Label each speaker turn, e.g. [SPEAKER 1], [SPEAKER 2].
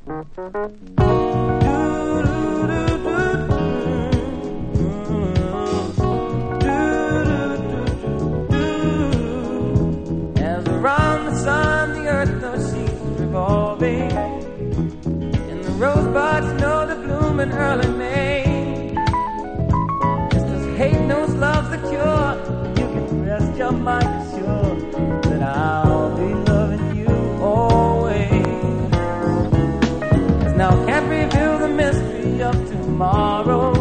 [SPEAKER 1] As around the sun, the earth knows she's revolving, and the rosebuds know to bloom in early May. Just as hate knows love's the cure, you can rest your mind assured that I'll be loving you always. 'Cause now can't reveal the mystery of tomorrow.